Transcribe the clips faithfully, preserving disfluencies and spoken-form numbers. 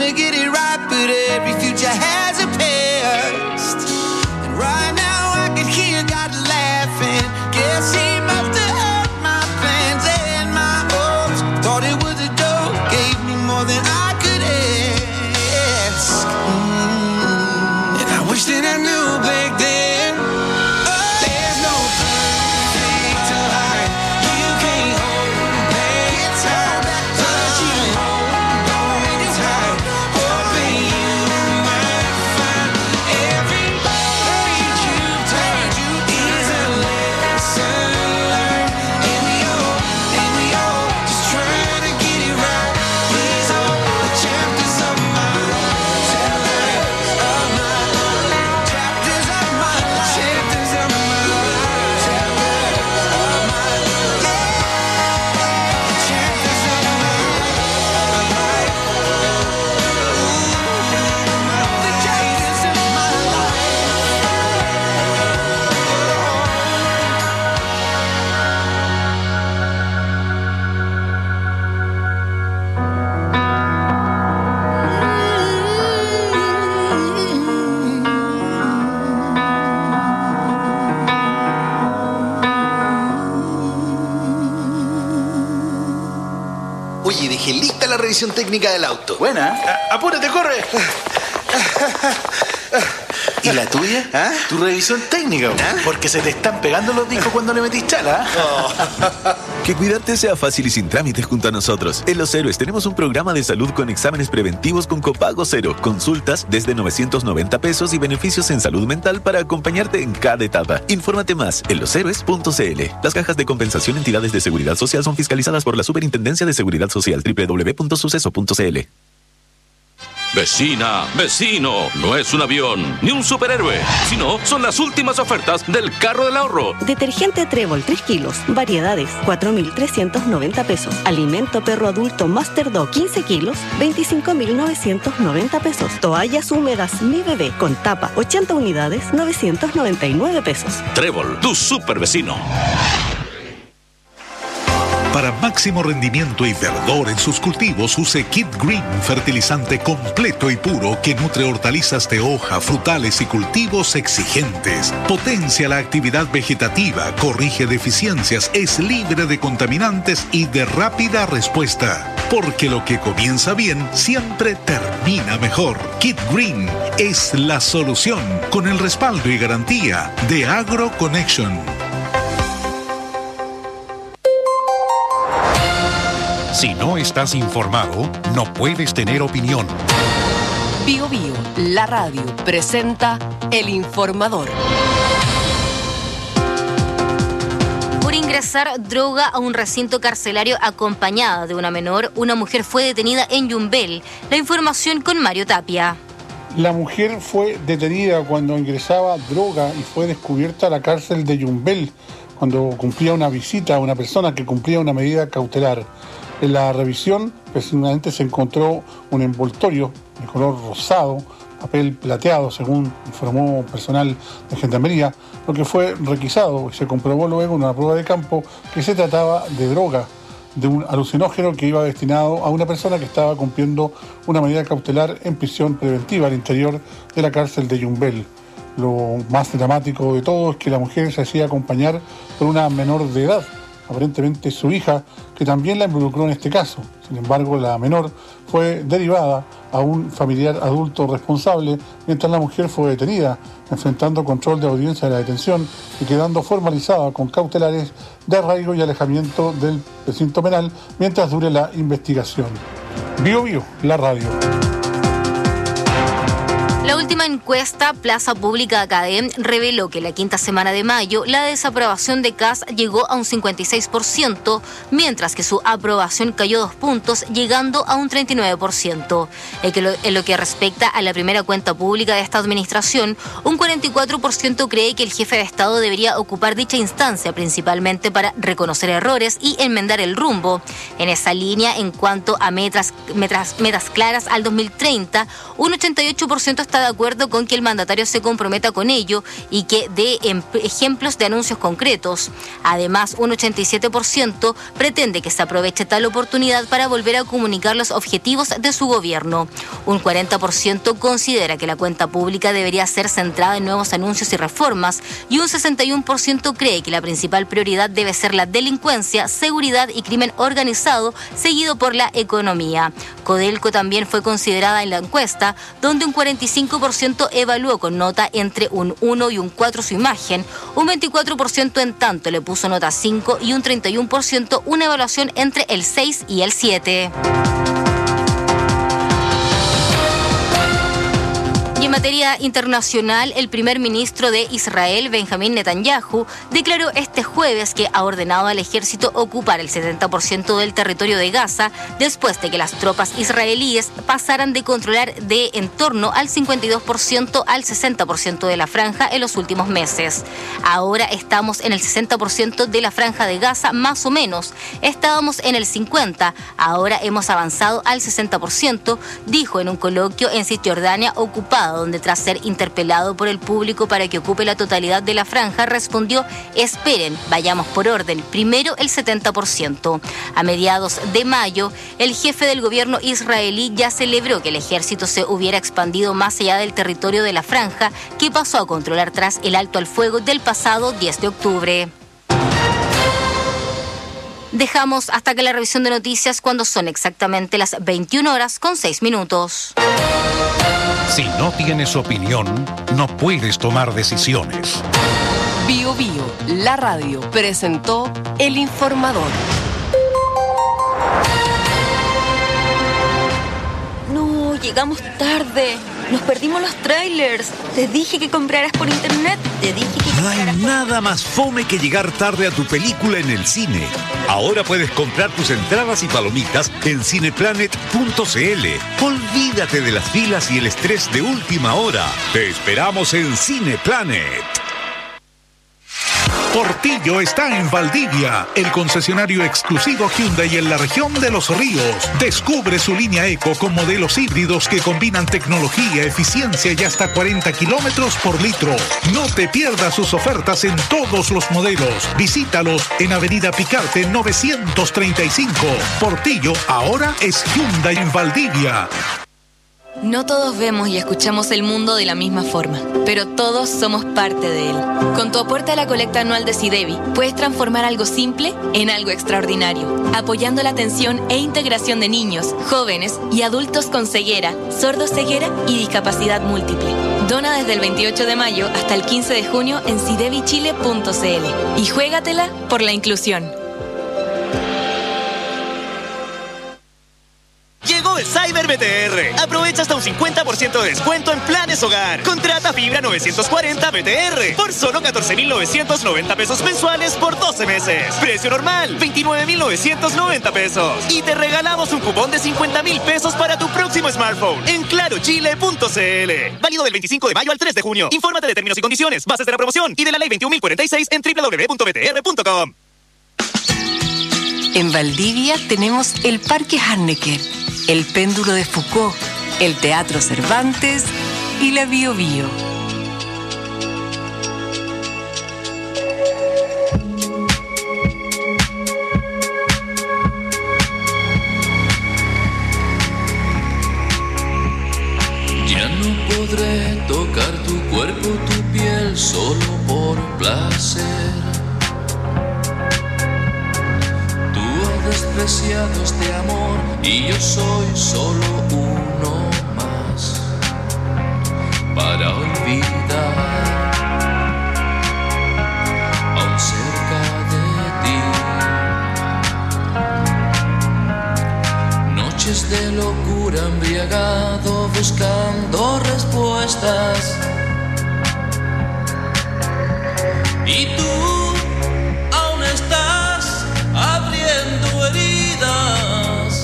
trying to get it right, but every future has a past. And right now I can hear God laughing. Guess he must have heard my plans and my hopes. Thought it was a joke, gave me more than I could ask. Mm. And I wish that I knew back then. Oye, dejé lista la revisión técnica del auto. Buena. A- apúrate, corre. ¿Y la tuya? ¿Ah? Tu revisión técnica, ¿Ah? porque se te están pegando los discos cuando le metís chala. Oh. Que cuidarte sea fácil y sin trámites junto a nosotros. En Los Héroes tenemos un programa de salud con exámenes preventivos con copago cero, consultas desde novecientos noventa pesos y beneficios en salud mental para acompañarte en cada etapa. Infórmate más en los héroes punto c l. Las cajas de compensación entidades de seguridad social son fiscalizadas por la Superintendencia de Seguridad Social. doble u doble u doble u punto suceso punto c l. Vecina, vecino, no es un avión ni un superhéroe, sino son las últimas ofertas del carro del ahorro. Detergente Trébol tres kilos, variedades, cuatro mil trescientos noventa pesos. Alimento perro adulto Master Dog quince kilos, veinticinco mil novecientos noventa pesos. Toallas húmedas Mi Bebé con tapa, ochenta unidades, novecientos noventa y nueve pesos. Trébol, tu super vecino. Para máximo rendimiento y verdor en sus cultivos, use Kid Green, fertilizante completo y puro que nutre hortalizas de hoja, frutales y cultivos exigentes. Potencia la actividad vegetativa, corrige deficiencias, es libre de contaminantes y de rápida respuesta. Porque lo que comienza bien siempre termina mejor. Kid Green es la solución, con el respaldo y garantía de Agro Connection. Si no estás informado, no puedes tener opinión. Bio Bio, la radio, presenta El Informador. Por ingresar droga a un recinto carcelario acompañada de una menor, una mujer fue detenida en Yumbel. La información con Mario Tapia. La mujer fue detenida cuando ingresaba droga y fue descubierta a la cárcel de Yumbel cuando cumplía una visita a una persona que cumplía una medida cautelar. En la revisión, precisamente se encontró un envoltorio de color rosado, papel plateado, según informó personal de Gendarmería, lo que fue requisado y se comprobó luego en una prueba de campo que se trataba de droga, de un alucinógeno que iba destinado a una persona que estaba cumpliendo una medida cautelar en prisión preventiva al interior de la cárcel de Yumbel. Lo más dramático de todo es que la mujer se hacía acompañar por una menor de edad, aparentemente su hija, que también la involucró en este caso. Sin embargo, la menor fue derivada a un familiar adulto responsable, mientras la mujer fue detenida, enfrentando control de audiencia de la detención y quedando formalizada con cautelares de arraigo y alejamiento del recinto penal mientras dure la investigación. Bio Bio, la radio. La última encuesta, Plaza Pública Academ, reveló que la quinta semana de mayo la desaprobación de Kast llegó a un cincuenta y seis por ciento, mientras que su aprobación cayó dos puntos, llegando a un treinta y nueve por ciento. En lo que respecta a la primera cuenta pública de esta administración, un cuarenta y cuatro por ciento cree que el jefe de Estado debería ocupar dicha instancia, principalmente para reconocer errores y enmendar el rumbo. En esa línea, en cuanto a metas, metas, metas claras al dos mil treinta, un ochenta y ocho por ciento está está de acuerdo con que el mandatario se comprometa con ello y que dé ejemplos de anuncios concretos. Además, un ochenta y siete por ciento pretende que se aproveche tal oportunidad para volver a comunicar los objetivos de su gobierno. Un cuarenta por ciento considera que la cuenta pública debería ser centrada en nuevos anuncios y reformas y un sesenta y uno por ciento cree que la principal prioridad debe ser la delincuencia, seguridad y crimen organizado, seguido por la economía. Codelco también fue considerada en la encuesta, donde un cuarenta y cinco por ciento evaluó con nota entre un uno y un cuatro su imagen, un veinticuatro por ciento en tanto le puso nota cinco y un treinta y uno por ciento una evaluación entre el seis y el siete. Y en materia internacional, el primer ministro de Israel, Benjamín Netanyahu, declaró este jueves que ha ordenado al ejército ocupar el setenta por ciento del territorio de Gaza después de que las tropas israelíes pasaran de controlar de en torno al cincuenta y dos por ciento al sesenta por ciento de la franja en los últimos meses. Ahora estamos en el sesenta por ciento de la franja de Gaza, más o menos. Estábamos en el cincuenta por ciento, ahora hemos avanzado al sesenta por ciento, dijo en un coloquio en Cisjordania ocupada, donde tras ser interpelado por el público para que ocupe la totalidad de la franja, respondió: esperen, vayamos por orden, primero el setenta por ciento. A mediados de mayo, el jefe del gobierno israelí ya celebró que el ejército se hubiera expandido más allá del territorio de la franja, que pasó a controlar tras el alto al fuego del pasado diez de octubre. Dejamos hasta que la revisión de noticias cuando son exactamente las veintiuna horas con seis minutos. Si no tienes opinión, no puedes tomar decisiones. Bio Bio, la radio, presentó El Informador. No, llegamos tarde. Nos perdimos los trailers. Te dije que compraras por internet. Te dije que No hay nada más fome que llegar tarde a tu película en el cine. Ahora puedes comprar tus entradas y palomitas en cineplanet punto c l. Olvídate de las filas y el estrés de última hora. Te esperamos en Cineplanet. Portillo está en Valdivia, el concesionario exclusivo Hyundai en la región de Los Ríos. Descubre su línea Eco con modelos híbridos que combinan tecnología, eficiencia y hasta cuarenta kilómetros por litro. No te pierdas sus ofertas en todos los modelos. Visítalos en Avenida Picarte novecientos treinta y cinco. Portillo ahora es Hyundai en Valdivia. No todos vemos y escuchamos el mundo de la misma forma, pero todos somos parte de él. Con tu aporte a la colecta anual de SIDEBI, puedes transformar algo simple en algo extraordinario, apoyando la atención e integración de niños, jóvenes y adultos con ceguera, sordoceguera y discapacidad múltiple. Dona desde el veintiocho de mayo hasta el quince de junio en sidebi chile punto c l y juégatela por la inclusión. Llegó el Cyber B T R. Aprovecha hasta un cincuenta por ciento de descuento en planes hogar. Contrata fibra novecientos cuarenta B T R por solo catorce mil novecientos noventa pesos mensuales por doce meses. Precio normal, veintinueve mil novecientos noventa pesos. Y te regalamos un cupón de cincuenta mil pesos para tu próximo smartphone en claro chile punto c l. Válido del veinticinco de mayo al tres de junio. Infórmate de términos y condiciones, bases de la promoción y de la ley veintiún mil cuarenta y seis en doble u doble u doble u punto b t r punto com. En Valdivia tenemos el Parque Hannecker, el Péndulo de Foucault, el Teatro Cervantes y la Bio Bio. Ya no podré tocar tu cuerpo, tu piel, solo por placer. Despreciado este amor y yo soy solo uno más para olvidar, aún cerca de ti. Noches de locura embriagado buscando respuestas y tú aún estás abriendo heridas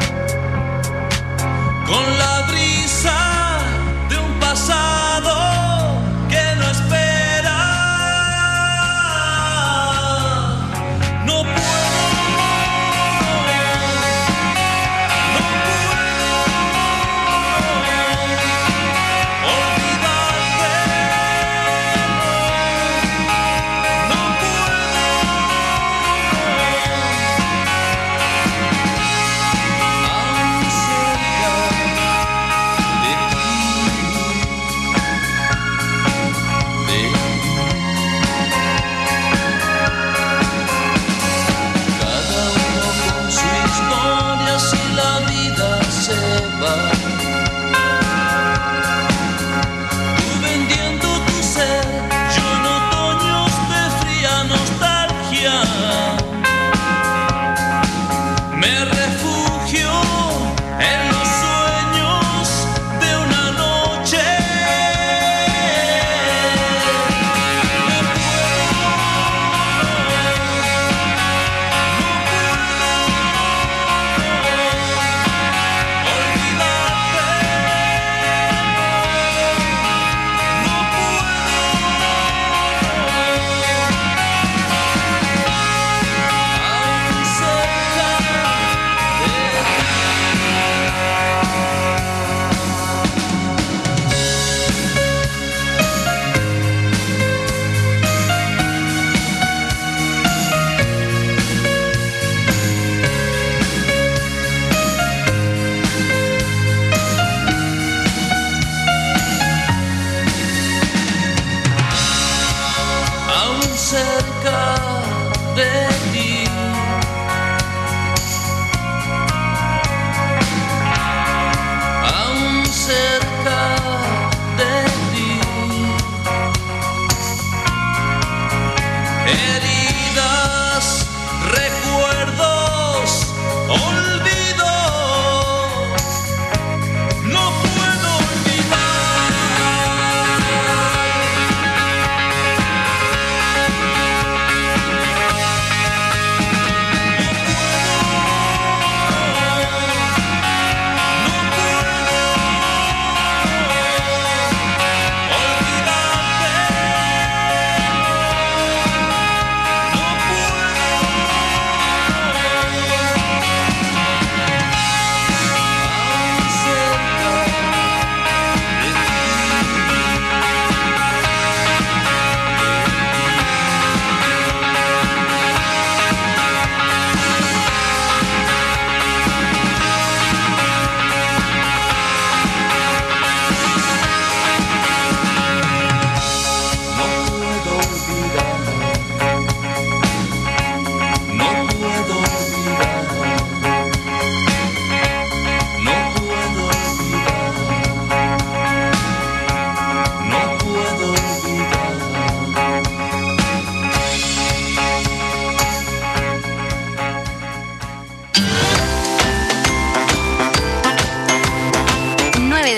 con la brisa de un pasado que no espera. No puedo, no puedo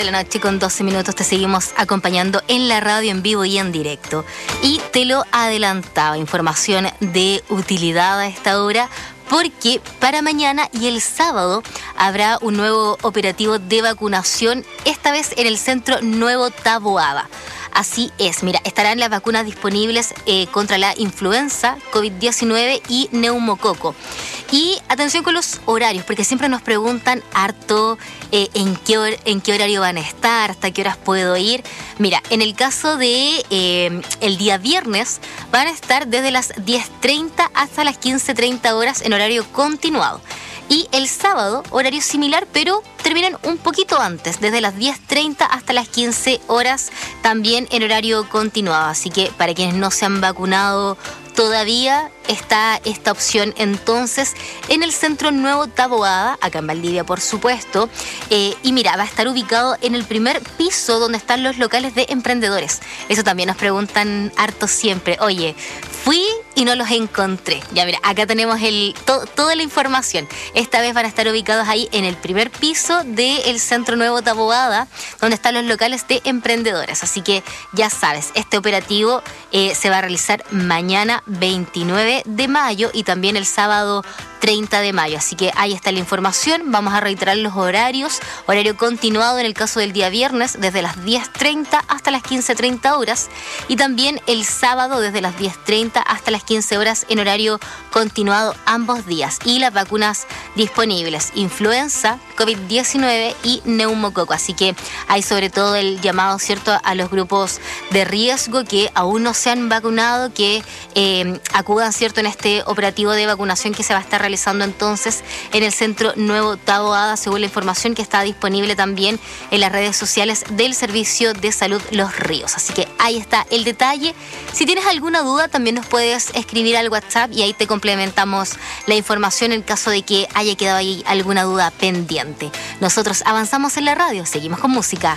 de la noche con doce minutos te seguimos acompañando en la radio en vivo y en directo. Y te lo adelantaba, información de utilidad a esta hora, porque para mañana y el sábado habrá un nuevo operativo de vacunación, esta vez en el Centro Nuevo Taboada. Así es, mira, estarán las vacunas disponibles eh, contra la influenza, COVID diecinueve y neumococo. Y atención con los horarios, porque siempre nos preguntan harto eh, en, qué hor- en qué horario van a estar, hasta qué horas puedo ir. Mira, en el caso de eh, el día viernes, van a estar desde las diez treinta hasta las quince treinta horas en horario continuado. Y el sábado, horario similar, pero terminan un poquito antes, desde las diez treinta hasta las quince horas, también en horario continuado. Así que para quienes no se han vacunado todavía, está esta opción entonces en el Centro Nuevo Taboada, acá en Valdivia, por supuesto. Eh, y mira, va a estar ubicado en el primer piso donde están los locales de emprendedores. Eso también nos preguntan harto siempre. Oye, fui y no los encontré. Ya mira, acá tenemos el, to, toda la información. Esta vez van a estar ubicados ahí en el primer piso del Centro Nuevo Taboada, donde están los locales de emprendedores. Así que ya sabes, este operativo eh, se va a realizar mañana veintinueve de mayo y también el sábado treinta de mayo. Así que ahí está la información. Vamos a reiterar los horarios. Horario continuado en el caso del día viernes desde las diez treinta hasta las quince treinta horas y también el sábado desde las diez treinta hasta las quince horas en horario continuado ambos días. Y las vacunas disponibles: influenza, COVID diecinueve y neumococo. Así que hay sobre todo el llamado, ¿cierto?, a los grupos de riesgo que aún no se han vacunado, que eh, acudan, ¿cierto?, en este operativo de vacunación que se va a estar realizando entonces en el Centro Nuevo Taboada, según la información que está disponible también en las redes sociales del Servicio de Salud Los Ríos. Así que ahí está el detalle. Si tienes alguna duda, también nos puedes escribir al WhatsApp y ahí te complementamos la información en caso de que haya quedado ahí alguna duda pendiente. Nosotros avanzamos en la radio, seguimos con música.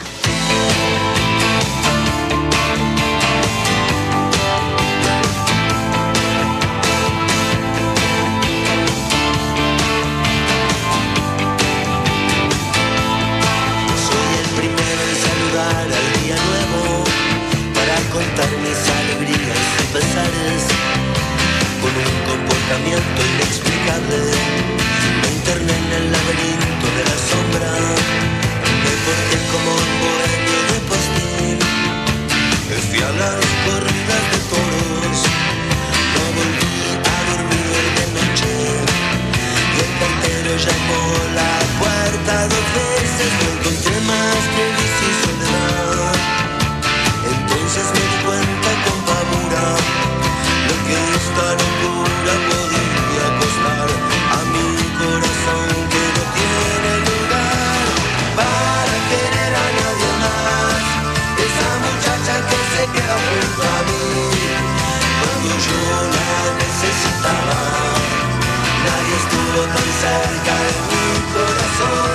Contar mis alegrías y pesares con un comportamiento inexplicable. Me interné en el laberinto de la sombra, me porté como un bohemio de postín. Me fui a las corridas de toros, no volví a dormir de noche. Y el cartero llamó la puerta dos veces, no encontré más que bici y soledad. Entonces me di cuenta con pavura lo que esta locura podía costar a mi corazón, que no tiene lugar para querer a nadie más. Esa muchacha que se queda junto a mí cuando yo la necesitaba, nadie estuvo tan cerca de mi corazón.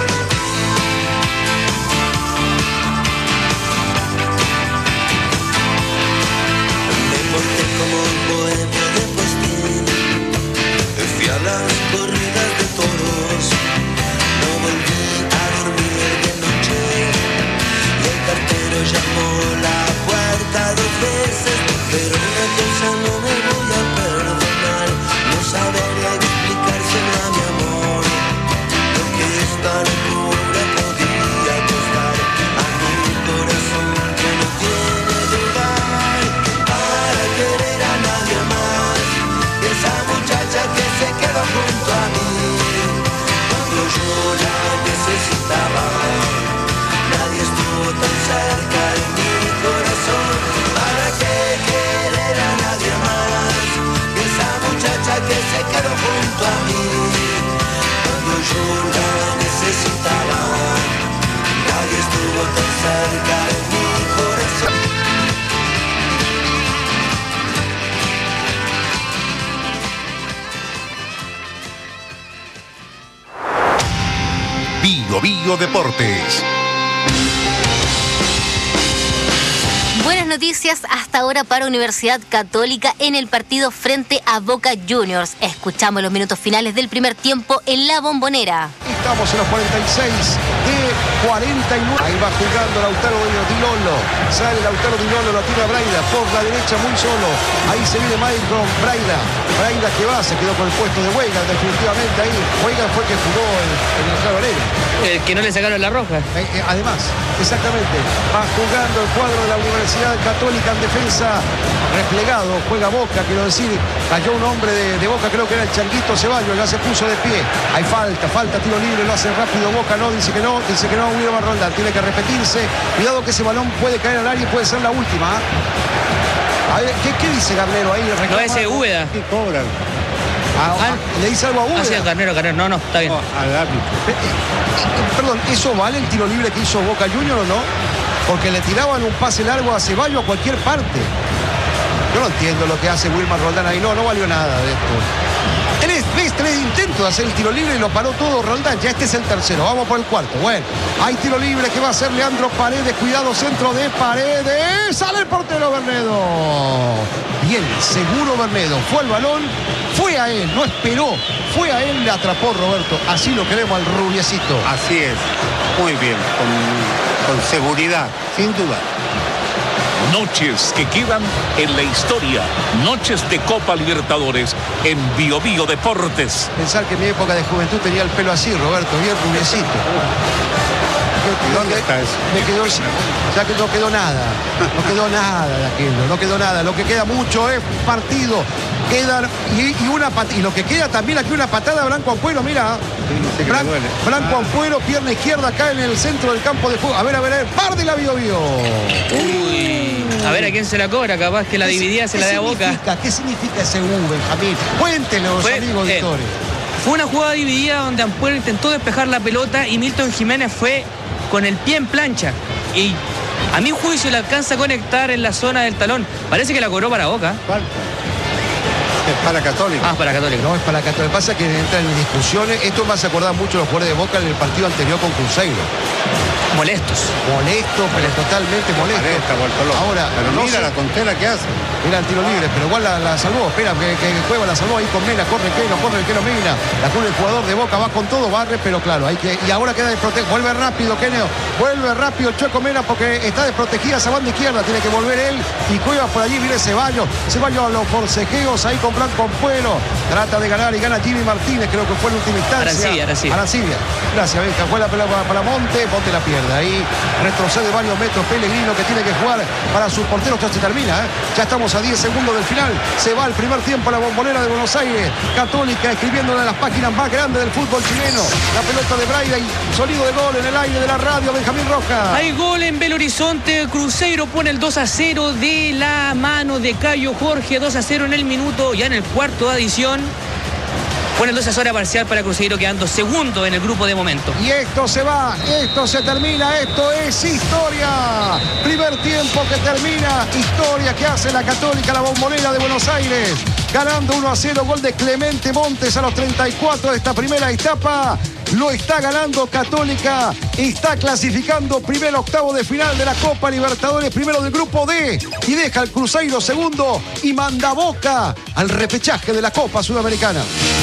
Como un bohemio de postín, fui a las corridas de toros, no volví a dormir de noche. Y el cartero llamó la puerta dos veces, pero una cosa no me voy a perdonar, no saber explicárselo a mi amor, lo que esta locura podía costar a mi corazón, que no tiene lugar para querer a nadie más. Esa muchacha que se quedó junto a mí cuando yo la necesitaba, nadie estuvo tan cerca de mi corazón. ¿Para qué querer a nadie más? Esa muchacha que se quedó junto a mí cuando yo la necesitaba, nadie estuvo tan cerca de mi corazón. Bio Bio Deportes. Buenas noticias hasta ahora para Universidad Católica en el partido frente a Boca Juniors. Escuchamos los minutos finales del primer tiempo en La Bombonera. Estamos en los cuarenta y seis de cuarenta y nueve. Ahí va jugando Lautaro Di Lollo. Sale Lautaro Di Lollo, lo tira Braida por la derecha muy solo. Ahí se viene Michael Braida. Braida que va, se quedó con el puesto de Weigan definitivamente ahí. Weigan fue que jugó en, en el Claro Arena. El que no le sacaron la roja. Eh, eh, además, exactamente. Va jugando el cuadro de la Universidad Católica en defensa. Replegado, juega Boca, quiero decir. Cayó un hombre de, de Boca, creo que era el Changuito Ceballos, ya se puso de pie. Hay falta, falta, tiro libre, lo hace rápido Boca, no, dice que no, dice que no, Wilmar Roldán, tiene que repetirse. Cuidado que ese balón puede caer al área y puede ser la última. A ver, ¿qué, qué dice Garnero ahí? Reclama, no, ese Úbeda. ¿Qué cobran? Ah, ah, ¿le dice algo a Úbeda? Ah, sí, Garnero, Garnero, no, no, está bien. Oh, al árbitro. Eh, eh, perdón, ¿eso vale el tiro libre que hizo Boca Juniors o no? Porque le tiraban un pase largo a Ceballos a cualquier parte. Yo no entiendo lo que hace Wilmar Roldán ahí. No, no valió nada de esto. Tres, ves, tres intentos de hacer el tiro libre y lo paró todo Roldán. Ya este es el tercero. Vamos por el cuarto. Bueno, hay tiro libre que va a hacer Leandro Paredes. Cuidado, centro de Paredes. Sale el portero Bernedo. Bien, seguro Bernedo. Fue el balón, fue a él, no esperó. Fue a él, le atrapó Roberto. Así lo queremos al rubiecito. Así es. Muy bien, con, con seguridad, sin duda. Noches que quedan en la historia. Noches de Copa Libertadores en Bio Bio Deportes. Pensar que en mi época de juventud tenía el pelo así, Roberto, bien rubiecito. ¿Y dónde está eso? Me quedó, ya que no quedó nada. No quedó nada de aquello, no quedó nada. Lo que queda mucho es partido. Quedan y, y una pat y lo que queda también aquí una patada a Blanco Ampuero, mira. Sí, Blan Blanco ah. Ampuero, pierna izquierda acá en el centro del campo de juego. A ver, a ver, a ver, par de la Bio Bio. Uy, a ver a quién se la cobra, capaz que la dividida se la dé a Boca. ¿Qué significa ese U, Benjamín? Cuéntenle los Fue, amigos eh, auditores. Fue una jugada dividida donde Ampuero intentó despejar la pelota y Milton Jiménez fue con el pie en plancha. Y a mi juicio le alcanza a conectar en la zona del talón. Parece que la cobró para Boca. Falta. Es para Católica. Ah, para Católica. No, es para Católica. Lo que pasa es que entran en discusiones. Esto me hace acordar mucho los jugadores de Boca en el partido anterior con Cruzeiro. Molestos. Molestos, pero totalmente molestos. Ahora, pero no mira sé, la tontera que hace. Mira el tiro libre, pero igual la, la salvó. Espera, que, que Cueva la salvó ahí con Mena. Corre Keno, corre el Keno Mena. La cubre el jugador de Boca, va con todo, barre, pero claro, hay que. Y ahora queda desprotegido. Vuelve rápido, Keno. Vuelve rápido el Chueco Mena porque está desprotegida esa banda izquierda. Tiene que volver él. Y Cueva por allí, viene Ceballos. Ceballos a los forcejeos ahí con Blanco Ampuero. Trata de ganar y gana Jimmy Martínez, creo que fue en última instancia. Arancibia, Arancibia. Arancibia. Gracias, Benja. Juega la pelota para Monte, Monte la pierde. Ahí retrocede varios metros Pellegrino que tiene que jugar para sus porteros. Ya se termina, ¿eh? Ya estamos a diez segundos del final. Se va el primer tiempo a la Bombonera de Buenos Aires. Católica escribiendo una de las páginas más grandes del fútbol chileno. La pelota de Braida y sonido de gol en el aire de la radio. Benjamín Rojas. Hay gol en Belo Horizonte. Cruzeiro pone el dos a cero de la mano de Cayo Jorge. dos a cero en el minuto, ya en el cuarto de adición. Pone el dos a cero parcial para Cruzeiro, quedando segundo en el grupo de momento. Y esto se va, esto se termina, esto es historia. Primer tiempo que termina, historia que hace la Católica, la Bombonera de Buenos Aires. Ganando uno a cero, gol de Clemente Montes a los treinta y cuatro de esta primera etapa. Lo está ganando Católica, está clasificando primer octavo de final de la Copa Libertadores, primero del grupo D, y deja al Cruzeiro segundo y manda a Boca al repechaje de la Copa Sudamericana.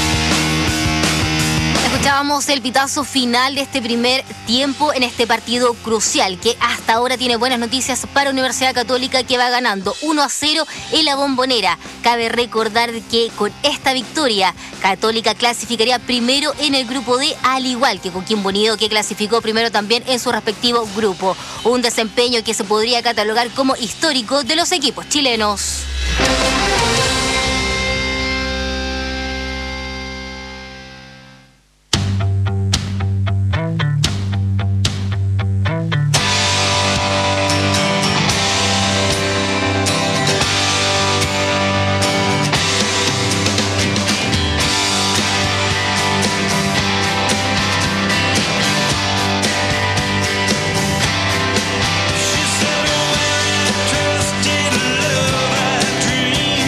Escuchábamos el pitazo final de este primer tiempo en este partido crucial que hasta ahora tiene buenas noticias para Universidad Católica, que va ganando uno a cero en la Bombonera. Cabe recordar que con esta victoria Católica clasificaría primero en el grupo D, al igual que Coquimbo Unido, que clasificó primero también en su respectivo grupo. Un desempeño que se podría catalogar como histórico de los equipos chilenos. Dream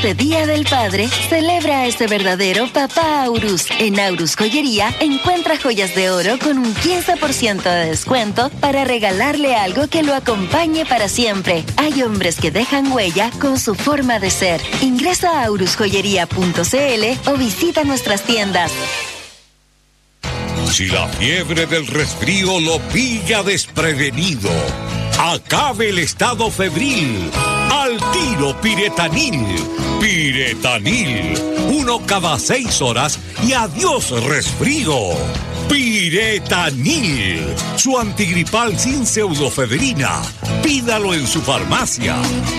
este Día del Padre, celebra a ese verdadero papá Aurus. En Aurus Joyería encuentra joyas de oro con un quince por ciento de descuento para regalarle algo que lo acompañe para siempre. Hay hombres que dejan huella con su forma de ser. Ingresa a aurus joyería punto c l o visita nuestras tiendas. Si la fiebre del resfrío lo pilla desprevenido, acabe el estado febril. Al tiro Piretanil. Piretanil. Uno cada seis horas y adiós resfrío. Piretanil. Su antigripal sin pseudofebrina. Pídalo en su farmacia.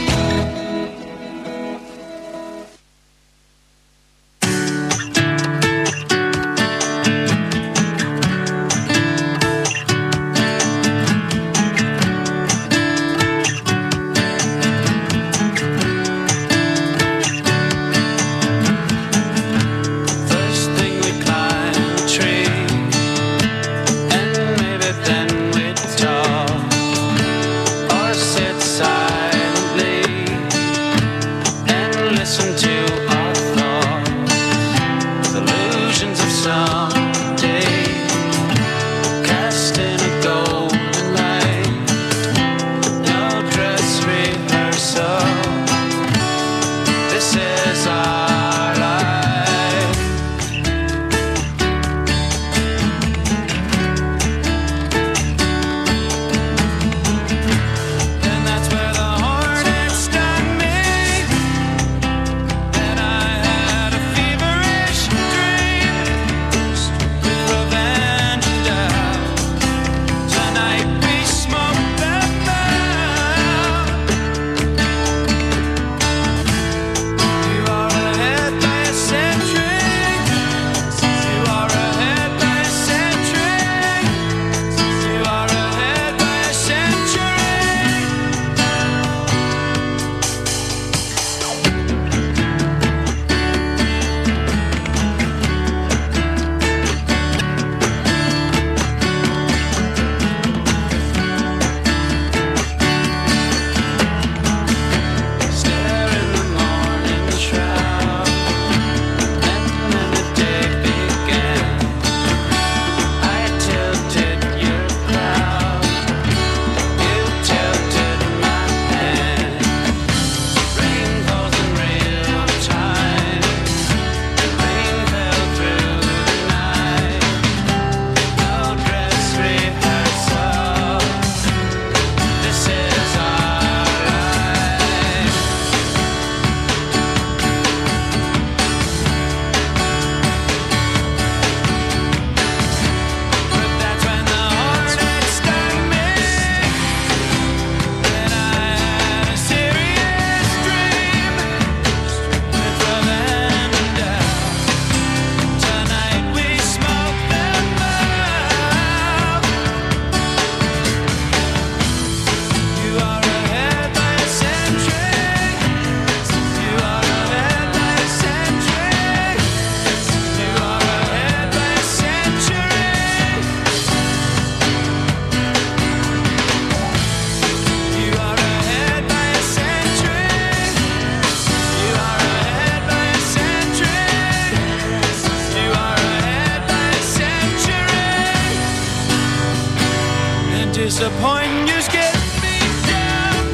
Disappointing, you scared me down.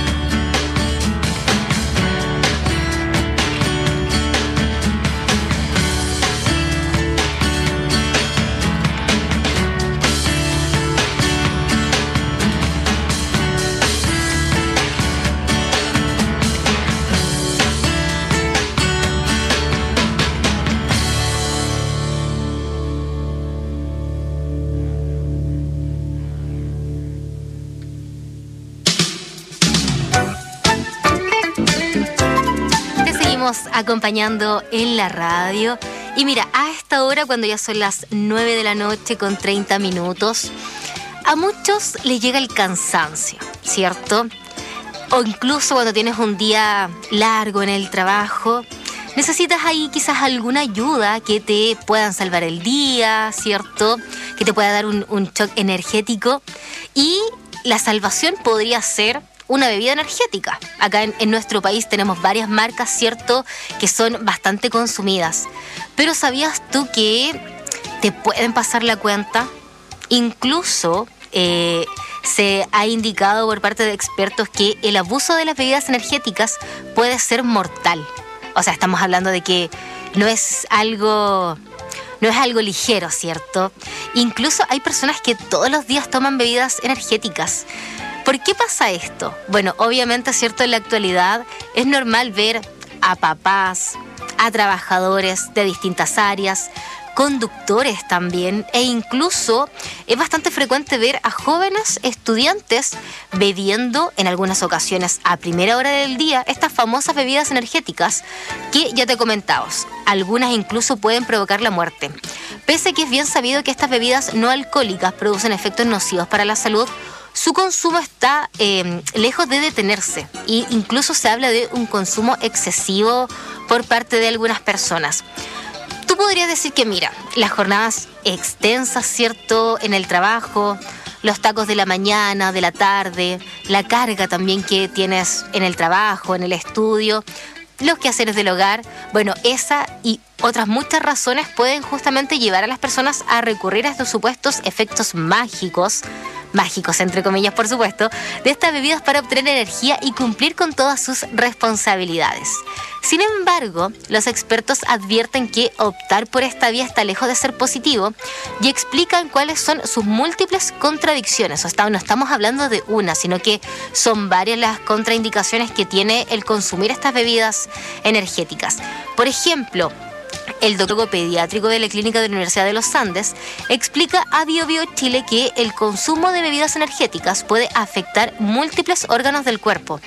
Acompañando en la radio. Y mira, a esta hora, cuando ya son las nueve de la noche con treinta minutos, a muchos les llega el cansancio, ¿cierto? O incluso cuando tienes un día largo en el trabajo, necesitas ahí quizás alguna ayuda que te puedan salvar el día, ¿cierto? Que te pueda dar un, un shock energético. Y la salvación podría ser una bebida energética. Acá en, en nuestro país tenemos varias marcas, ¿cierto?, que son bastante consumidas. Pero ¿sabías tú que te pueden pasar la cuenta? Incluso eh, se ha indicado por parte de expertos que el abuso de las bebidas energéticas puede ser mortal. O sea, estamos hablando de que no es algo, no es algo ligero, ¿cierto? Incluso hay personas que todos los días toman bebidas energéticas. ¿Por qué pasa esto? Bueno, obviamente, ¿cierto?, en la actualidad es normal ver a papás, a trabajadores de distintas áreas, conductores también, e incluso es bastante frecuente ver a jóvenes estudiantes bebiendo en algunas ocasiones a primera hora del día estas famosas bebidas energéticas que ya te comentamos. Algunas incluso pueden provocar la muerte. Pese a que es bien sabido que estas bebidas no alcohólicas producen efectos nocivos para la salud, su consumo está eh, lejos de detenerse, e incluso se habla de un consumo excesivo por parte de algunas personas. Tú podrías decir que, mira, las jornadas extensas, ¿cierto?, en el trabajo, los tacos de la mañana, de la tarde, la carga también que tienes en el trabajo, en el estudio, los quehaceres del hogar, bueno, esa y otras muchas razones pueden justamente llevar a las personas a recurrir a estos supuestos efectos mágicos, mágicos entre comillas por supuesto, de estas bebidas para obtener energía y cumplir con todas sus responsabilidades. Sin embargo, los expertos advierten que optar por esta vía está lejos de ser positivo y explican cuáles son sus múltiples contradicciones. O sea, no estamos hablando de una, sino que son varias las contraindicaciones que tiene el consumir estas bebidas energéticas. Por ejemplo, el doctor pediátrico de la Clínica de la Universidad de los Andes explica a Bio Bio Chile que el consumo de bebidas energéticas puede afectar múltiples órganos del cuerpo.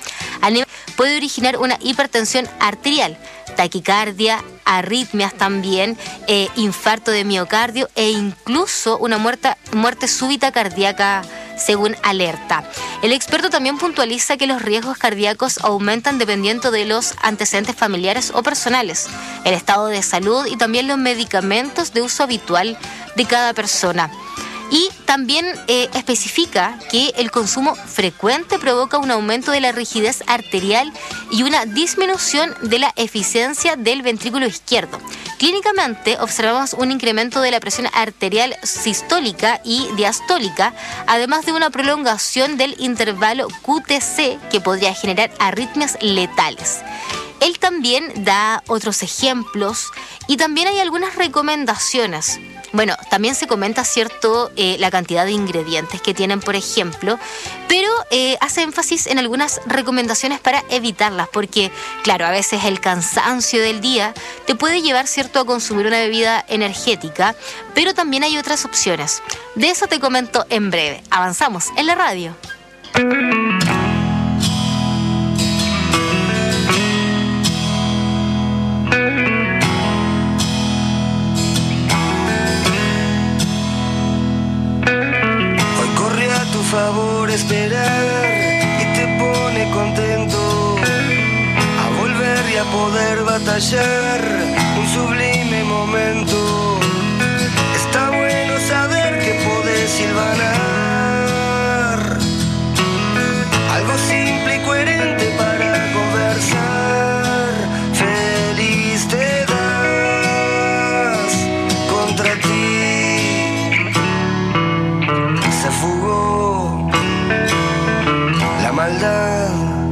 Puede originar una hipertensión arterial, taquicardia, arritmias también, eh, infarto de miocardio e incluso una muerte, muerte súbita cardíaca, según alerta. El experto también puntualiza que los riesgos cardíacos aumentan dependiendo de los antecedentes familiares o personales, el estado de salud y también los medicamentos de uso habitual de cada persona. Y también eh, especifica que el consumo frecuente provoca un aumento de la rigidez arterial y una disminución de la eficiencia del ventrículo izquierdo. Clínicamente observamos un incremento de la presión arterial sistólica y diastólica, además de una prolongación del intervalo Q T C que podría generar arritmias letales. Él también da otros ejemplos y también hay algunas recomendaciones. Bueno, también se comenta, ¿cierto?, eh, la cantidad de ingredientes que tienen, por ejemplo, pero eh, hace énfasis en algunas recomendaciones para evitarlas, porque, claro, a veces el cansancio del día te puede llevar, ¿cierto?, a consumir una bebida energética, pero también hay otras opciones. De eso te comento en breve. Avanzamos en la radio. Favor esperar y te pone contento a volver y a poder batallar un sublime momento. Está bueno saber que podés silbanar algo simple y coherente para conversar. Feliz te das contra ti, se fugó maldad.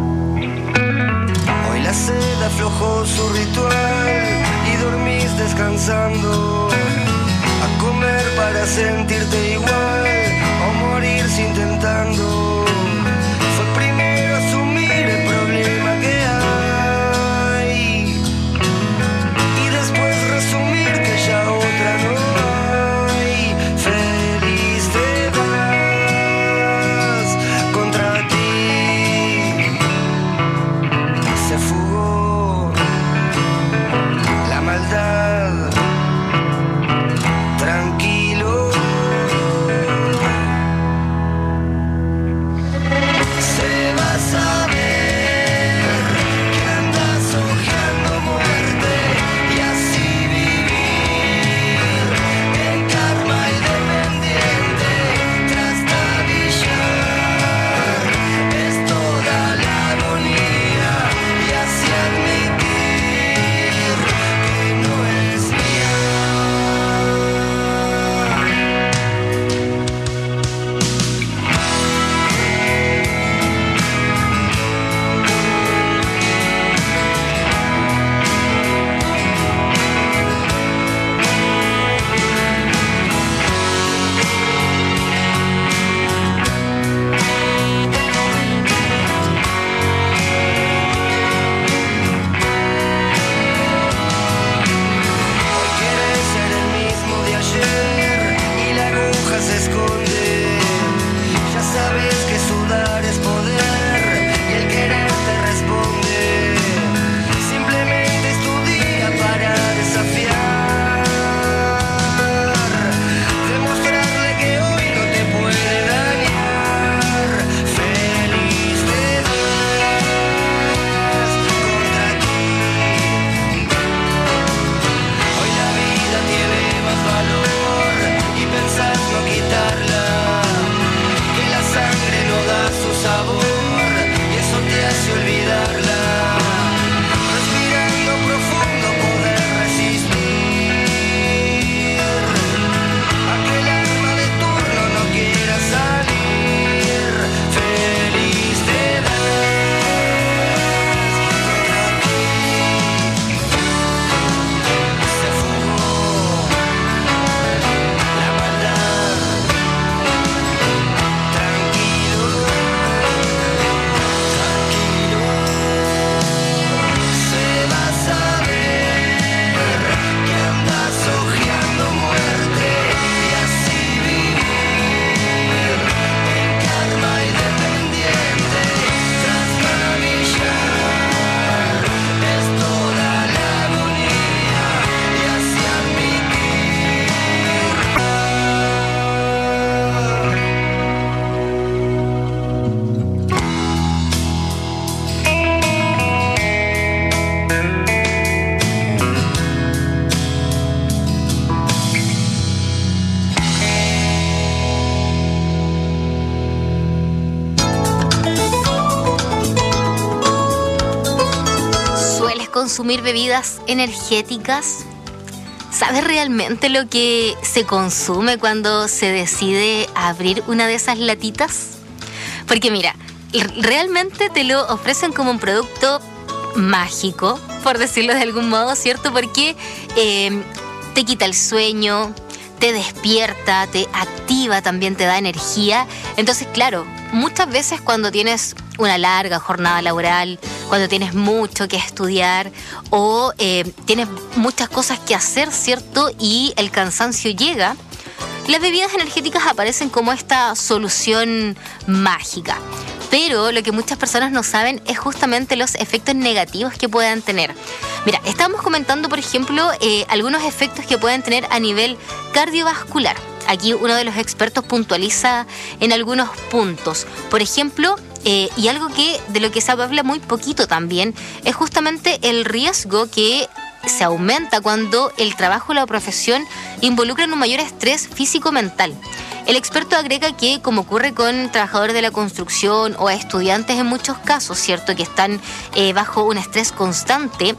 Hoy la sed aflojó su ritual y dormís descansando, a comer para sentirte igual o morirse intentando. Fue primero asumir el problema que hay y después resumir que ya otra no hay. Feliz te das contra ti. Tranquilo, consumir bebidas energéticas? ¿Sabes realmente lo que se consume cuando se decide abrir una de esas latitas? Porque mira, realmente te lo ofrecen como un producto mágico, por decirlo de algún modo, ¿cierto? Porque eh, te quita el sueño, te despierta, te activa, también te da energía. Entonces, claro, muchas veces cuando tienes una larga jornada laboral, cuando tienes mucho que estudiar o eh, tienes muchas cosas que hacer, ¿cierto? Y el cansancio llega, las bebidas energéticas aparecen como esta solución mágica. Pero lo que muchas personas no saben es justamente los efectos negativos que puedan tener. Mira, estábamos comentando, por ejemplo, eh, algunos efectos que pueden tener a nivel cardiovascular. Aquí uno de los expertos puntualiza en algunos puntos. Por ejemplo, eh, y algo que de lo que se habla muy poquito también, es justamente el riesgo que se aumenta cuando el trabajo o la profesión involucran un mayor estrés físico-mental. El experto agrega que, como ocurre con trabajadores de la construcción o estudiantes en muchos casos, ¿cierto?, que están eh, bajo un estrés constante,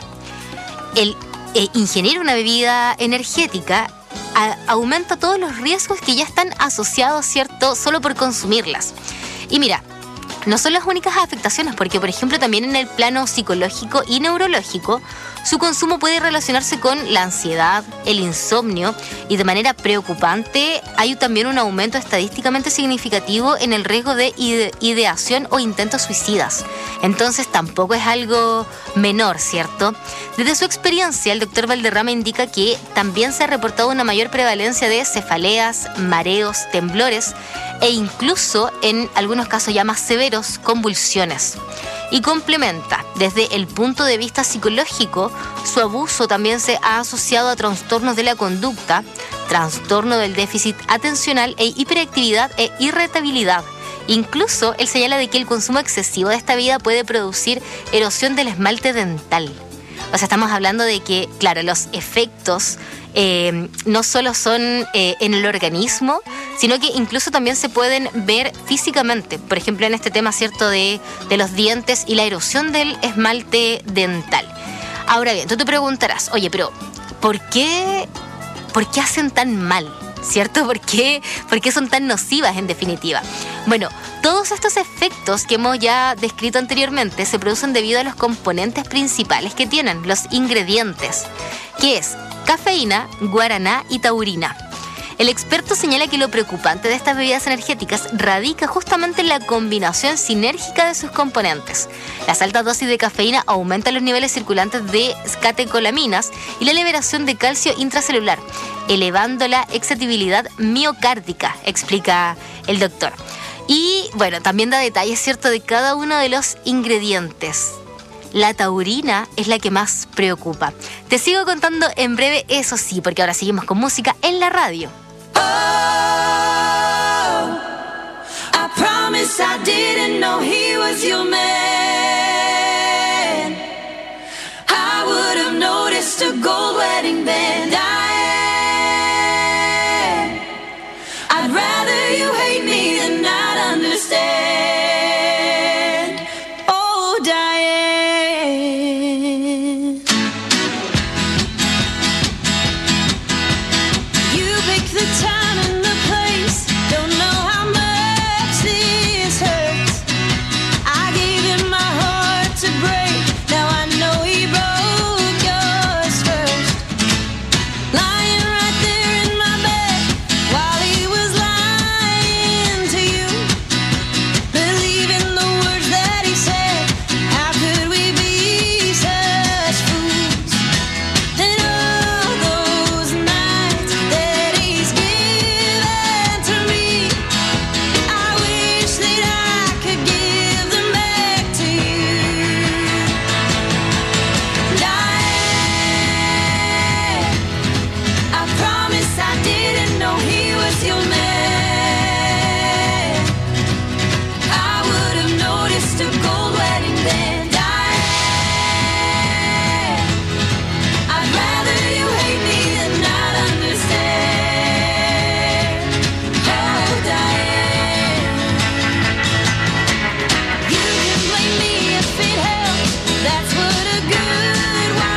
el eh, ingerir una bebida energética a, aumenta todos los riesgos que ya están asociados, ¿cierto?, solo por consumirlas. Y mira, no son las únicas afectaciones, porque, por ejemplo, también en el plano psicológico y neurológico, su consumo puede relacionarse con la ansiedad, el insomnio, y de manera preocupante hay también un aumento estadísticamente significativo en el riesgo de ide- ideación o intentos suicidas. Entonces tampoco es algo menor, ¿cierto? Desde su experiencia, el doctor Valderrama indica que también se ha reportado una mayor prevalencia de cefaleas, mareos, temblores e incluso, en algunos casos ya más severos, convulsiones. Y complementa, desde el punto de vista psicológico, su abuso también se ha asociado a trastornos de la conducta, trastorno del déficit atencional e hiperactividad e irritabilidad. Incluso, él señala de que el consumo excesivo de esta bebida puede producir erosión del esmalte dental. O sea, estamos hablando de que, claro, los efectos eh, no solo son eh, en el organismo, sino que incluso también se pueden ver físicamente. Por ejemplo, en este tema, ¿cierto?, de, de los dientes y la erosión del esmalte dental. Ahora bien, tú te preguntarás, oye, pero ¿por qué, por qué hacen tan mal? ¿Cierto? ¿Por qué, ¿Por qué son tan nocivas en definitiva? Bueno, todos estos efectos que hemos ya descrito anteriormente se producen debido a los componentes principales que tienen, los ingredientes, que es cafeína, guaraná y taurina. El experto señala que lo preocupante de estas bebidas energéticas radica justamente en la combinación sinérgica de sus componentes. Las altas dosis de cafeína aumentan los niveles circulantes de catecolaminas y la liberación de calcio intracelular, elevando la excitabilidad miocárdica, explica el doctor. Y bueno, también da detalles, ¿cierto?, de cada uno de los ingredientes. La taurina es la que más preocupa. Te sigo contando en breve, eso sí, porque ahora seguimos con música en la radio. Oh, I promise I didn't know he was your man. I would have noticed a gold wedding band. I, I'd rather you hate me than not understand. Oh, Diane, you pick the time and the place. Don't know how much this hurts. I gave him my heart to break. Now I know he broke yours first. Lying right there in my bed while he was lying to you, believing the words that he said. How could we be such fools? And all those nights that he's given to me, I wish that I could give them back to you. Diane, I promise I didn't know he was your man. I would have noticed a gold wedding band. Diane, I'd rather you hate me than not understand. Oh, Diane, you can blame me if it helps. That's what a good wife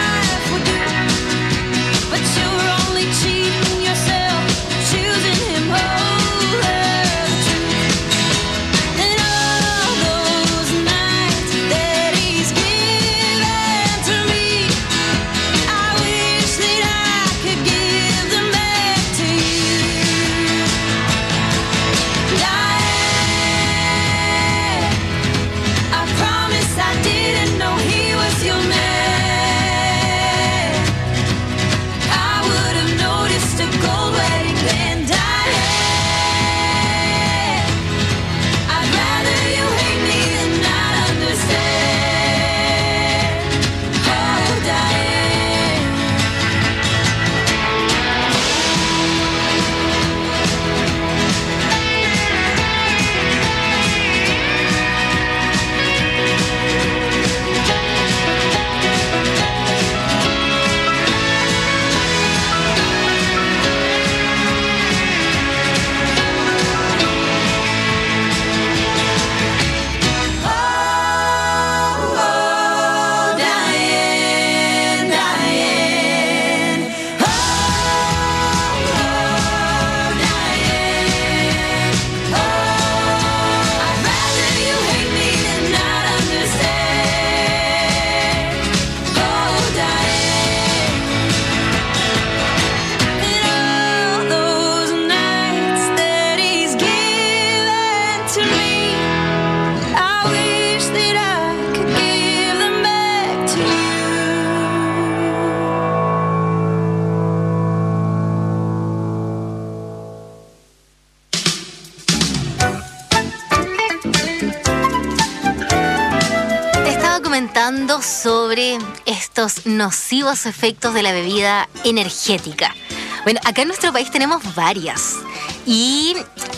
comentando sobre estos nocivos efectos de la bebida energética. Bueno, acá en nuestro país tenemos varias y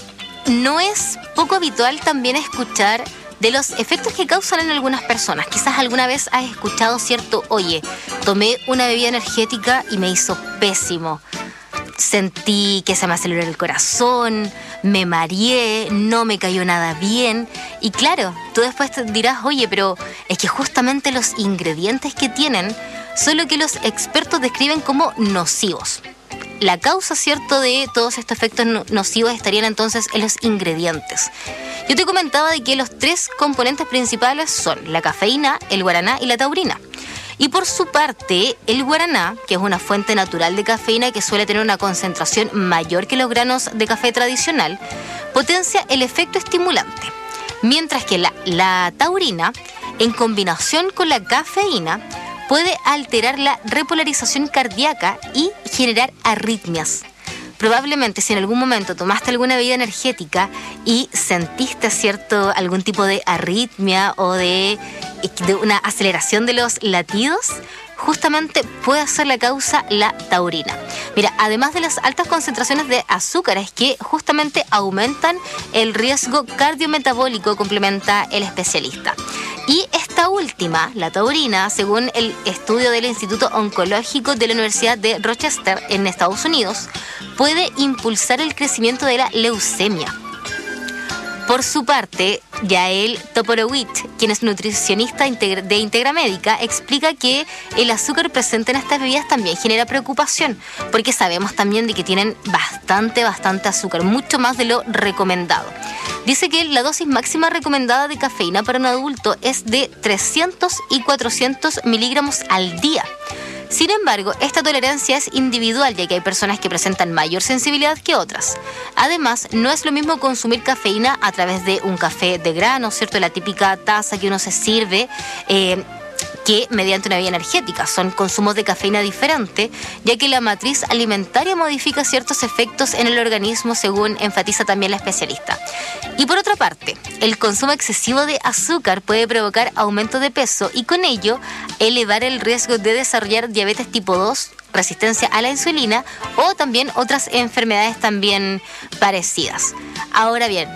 no es poco habitual también escuchar de los efectos que causan en algunas personas. Quizás alguna vez has escuchado, cierto, oye, tomé una bebida energética y me hizo pésimo. Sentí que se me aceleró el corazón, me mareé, no me cayó nada bien. Y claro, tú después te dirás, oye, pero es que justamente los ingredientes que tienen son lo que los expertos describen como nocivos. La causa, cierto, de todos estos efectos nocivos estarían entonces en los ingredientes. Yo te comentaba de que los tres componentes principales son la cafeína, el guaraná y la taurina. Y por su parte, el guaraná, que es una fuente natural de cafeína que suele tener una concentración mayor que los granos de café tradicional, potencia el efecto estimulante. Mientras que la, la taurina, en combinación con la cafeína, puede alterar la repolarización cardíaca y generar arritmias. Probablemente si en algún momento tomaste alguna bebida energética y sentiste, cierto, algún tipo de arritmia o de, de una aceleración de los latidos, justamente puede ser la causa la taurina. Mira, además de las altas concentraciones de azúcares que justamente aumentan el riesgo cardiometabólico, complementa el especialista. Y esta última, la taurina, según el estudio del Instituto Oncológico de la Universidad de Rochester en Estados Unidos, puede impulsar el crecimiento de la leucemia. Por su parte, Yael Toporowicz, quien es nutricionista de Integra Médica, explica que el azúcar presente en estas bebidas también genera preocupación, porque sabemos también de que tienen bastante, bastante azúcar, mucho más de lo recomendado. Dice que la dosis máxima recomendada de cafeína para un adulto es de trescientos y cuatrocientos miligramos al día. Sin embargo, esta tolerancia es individual, ya que hay personas que presentan mayor sensibilidad que otras. Además, no es lo mismo consumir cafeína a través de un café de grano, ¿cierto? La típica taza que uno se sirve, eh, que mediante una bebida energética. Son consumos de cafeína diferentes, ya que la matriz alimentaria modifica ciertos efectos en el organismo, según enfatiza también la especialista. Y por otra parte, el consumo excesivo de azúcar puede provocar aumento de peso y con ello elevar el riesgo de desarrollar diabetes tipo dos, resistencia a la insulina o también otras enfermedades también parecidas. Ahora bien,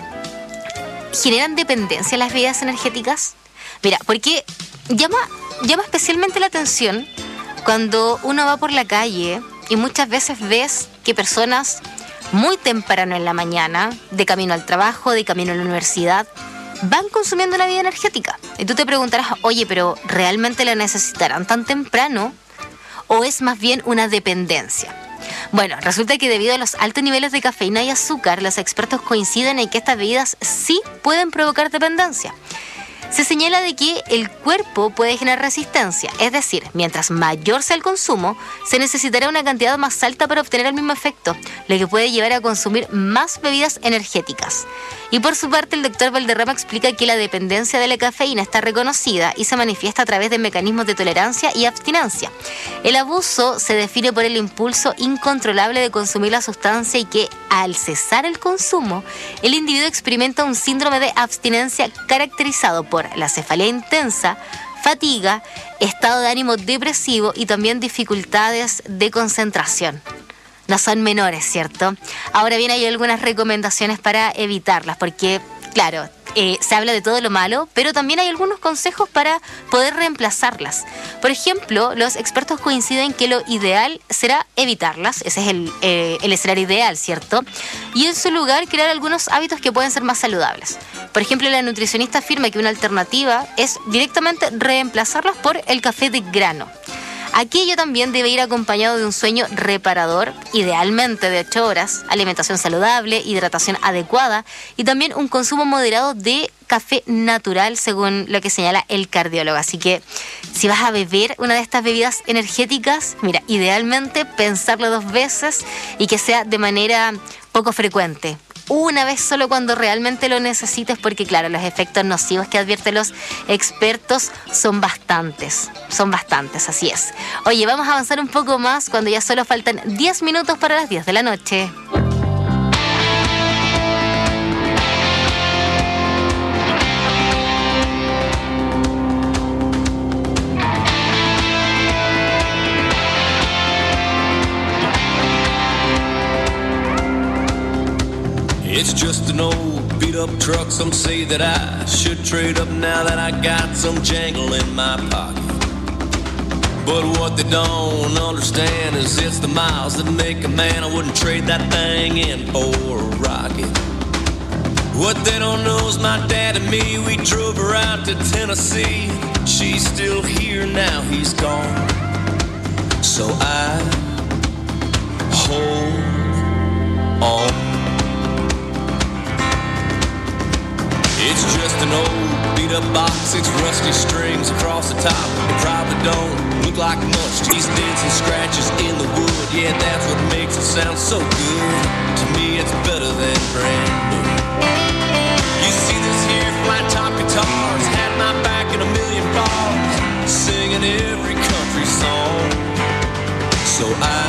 ¿generan dependencia las bebidas energéticas? Mira, porque llama, llama especialmente la atención cuando uno va por la calle y muchas veces ves que personas muy temprano en la mañana, de camino al trabajo, de camino a la universidad, van consumiendo una bebida energética. Y tú te preguntarás, oye, pero ¿realmente la necesitarán tan temprano? ¿O es más bien una dependencia? Bueno, resulta que debido a los altos niveles de cafeína y azúcar, los expertos coinciden en que estas bebidas sí pueden provocar dependencia. Se señala de que el cuerpo puede generar resistencia, es decir, mientras mayor sea el consumo, se necesitará una cantidad más alta para obtener el mismo efecto, lo que puede llevar a consumir más bebidas energéticas. Y por su parte, el doctor Valderrama explica que la dependencia de la cafeína está reconocida y se manifiesta a través de mecanismos de tolerancia y abstinencia. El abuso se define por el impulso incontrolable de consumir la sustancia y que, al cesar el consumo, el individuo experimenta un síndrome de abstinencia caracterizado por la cefalea intensa, fatiga, estado de ánimo depresivo y también dificultades de concentración. No son menores, ¿cierto? Ahora bien, hay algunas recomendaciones para evitarlas, porque, claro, eh, se habla de todo lo malo, pero también hay algunos consejos para poder reemplazarlas. Por ejemplo, los expertos coinciden que lo ideal será evitarlas, ese es el, eh, el escenario ideal, ¿cierto? Y en su lugar, crear algunos hábitos que pueden ser más saludables. Por ejemplo, la nutricionista afirma que una alternativa es directamente reemplazarlas por el café de grano. Aquello también debe ir acompañado de un sueño reparador, idealmente de ocho horas, alimentación saludable, hidratación adecuada y también un consumo moderado de café natural, según lo que señala el cardiólogo. Así que si vas a beber una de estas bebidas energéticas, mira, idealmente pensarlo dos veces y que sea de manera poco frecuente. Una vez solo cuando realmente lo necesites, porque claro, los efectos nocivos que advierten los expertos son bastantes, son bastantes, así es. Oye, vamos a avanzar un poco más cuando ya solo faltan diez minutos para las diez de la noche. It's just an old beat up truck. Some say that I should trade up now that I got some jangle in my pocket. But what they don't understand is it's the miles that make a man. I wouldn't trade that thing in for a rocket. What they don't know is my dad and me, we drove her out to Tennessee. She's still here now, he's gone. So I hold on. It's just an old beat up box, six rusty strings across the top. It probably don't look like much, these dents and scratches in the wood. Yeah, that's what makes it sound so good. To me it's better than brand new. You see this here flat top guitars, had my back in a million bars, singing every country song. So I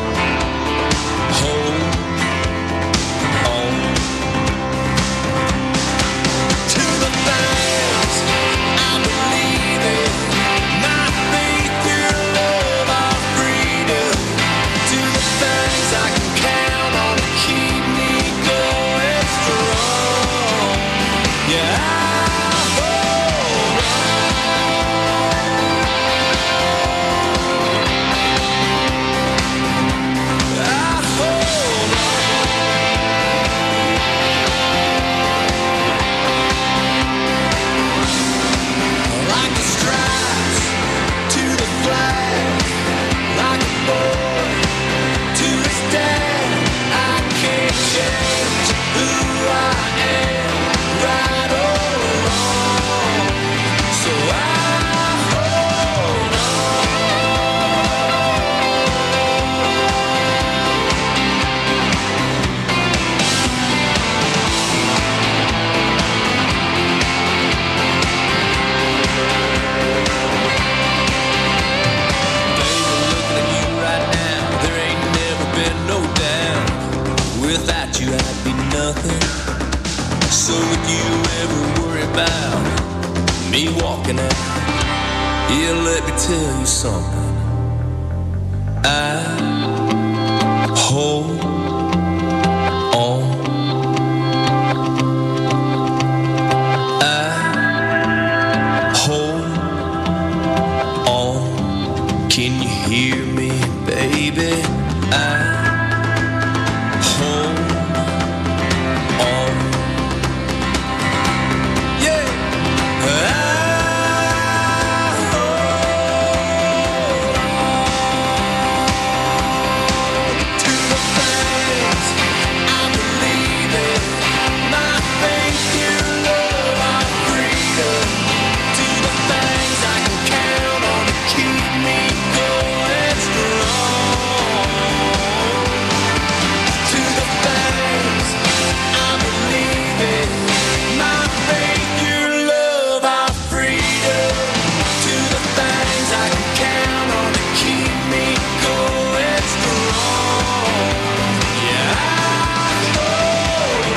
hold on to the things I believe in, my faith, your love, our freedom, to the things I can count on to keep me going strong. Yeah, I hold like the stripes to the flag, like a boy to his dad. I can't change who I am, right or wrong. So I hold there ain't never been no doubt. Without you I'd be nothing. So would you ever worry about me walking out? Yeah, let me tell you something. I hold on. I hold on. Can you hear me, baby? I hold on. Yeah. I to the things I believe in, my faith, your love, our freedom, to the things I can count on to keep me going strong. To the things I believe in, my faith, your love, our freedom, to the things I can count on to keep me going strong. Yeah, I hold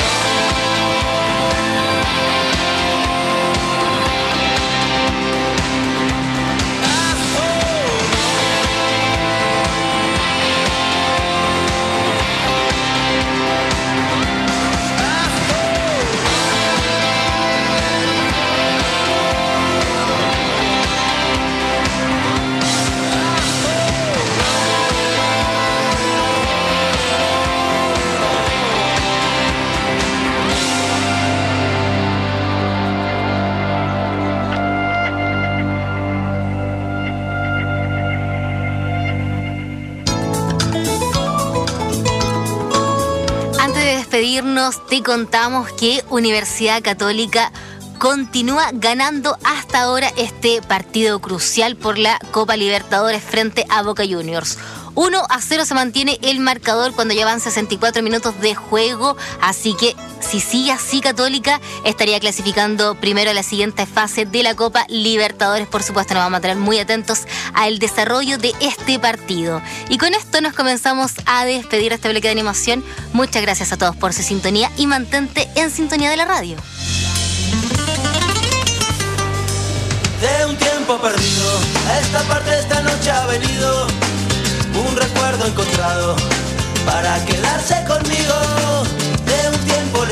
Antes de despedirnos, te contamos que Universidad Católica continúa ganando hasta ahora este partido crucial por la Copa Libertadores frente a Boca Juniors. uno a cero se mantiene el marcador cuando ya van sesenta y cuatro minutos de juego, así que si sigue así Católica estaría clasificando primero a la siguiente fase de la Copa Libertadores. Por supuesto, nos vamos a tener muy atentos al desarrollo de este partido. Y con esto nos comenzamos a despedir de este bloque de animación. Muchas gracias a todos por su sintonía y mantente en sintonía de la radio. De un tiempo perdido, a esta parte esta noche ha venido un recuerdo encontrado para quedarse conmigo. De un tiempo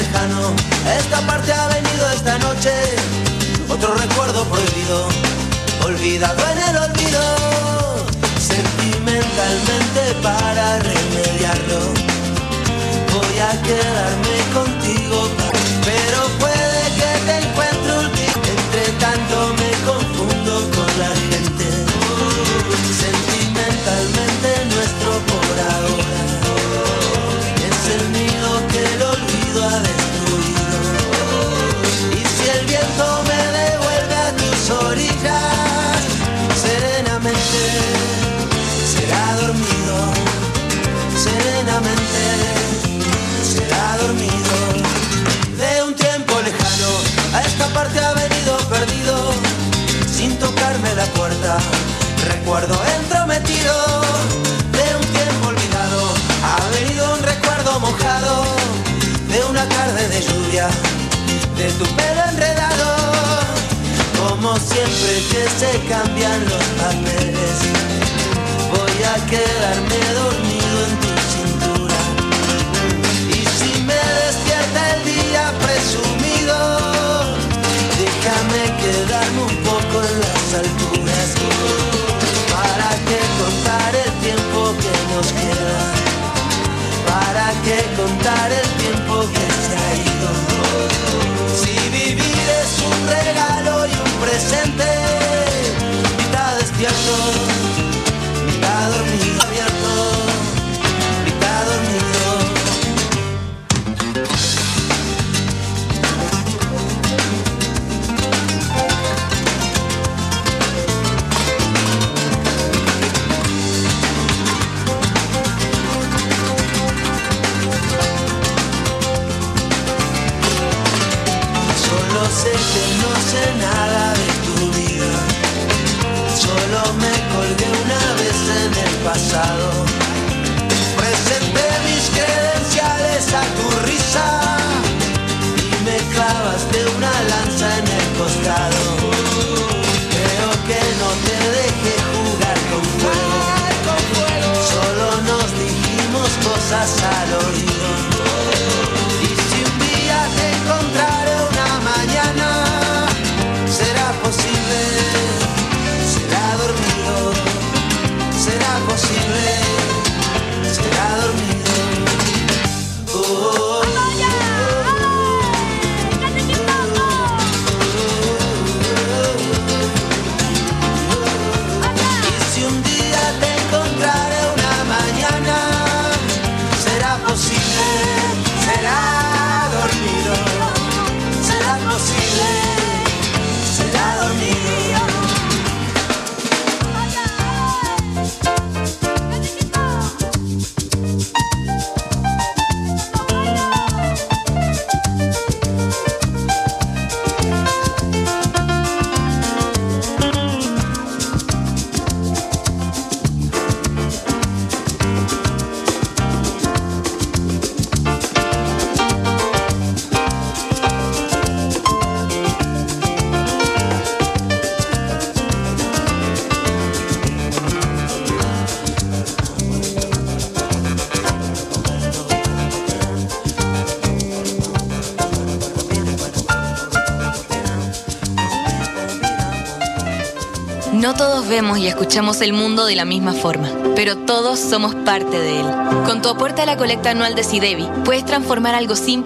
noche, otro recuerdo prohibido, olvidado en el olvido. Sentimentalmente para remediarlo, voy a quedarme contigo, pero puede que te encuentre un día. Entre tanto me confundo con la gente. Sentimentalmente nuestro por ahora es el nido que el olvido ha destruido. Y si el viento me devuelve a tus orillas, serenamente será dormido, serenamente será dormido. De un tiempo lejano a esta parte ha venido perdido, sin tocarme la puerta, recuerdo entrometido. De un tiempo olvidado ha venido un recuerdo mojado, de una tarde de lluvia, de tu pelo enredado. Como siempre que se cambian los papeles, voy a quedarme dormido en tu cintura. Y si me despierta el día presumido, déjame quedarme un poco en las alturas. ¿Para qué contar el tiempo que nos queda? ¿Para qué contar el tiempo que se ha ido? Si vivir es un regalo y un presente, mitad despierto, mitad dormido, abierto, mitad dormido. Solo sé que no sé nada de tu vida, solo me colgué una vez en el pasado. Presenté mis credenciales a tu risa y me clavaste una lanza en el costado. Creo que no te dejé jugar con fuego, solo nos dijimos cosas al oído. Y si un día te encontraré una mañana, será posible, será dormido, será posible, será dormido. Oh, oh, oh. Y si un día te encontraré una mañana, será posible, será dormido, será posible, será dormido. No todos vemos y escuchamos el mundo de la misma forma, pero todos somos parte de él. Con tu aporte a la colecta anual de SIDEBI, puedes transformar algo simple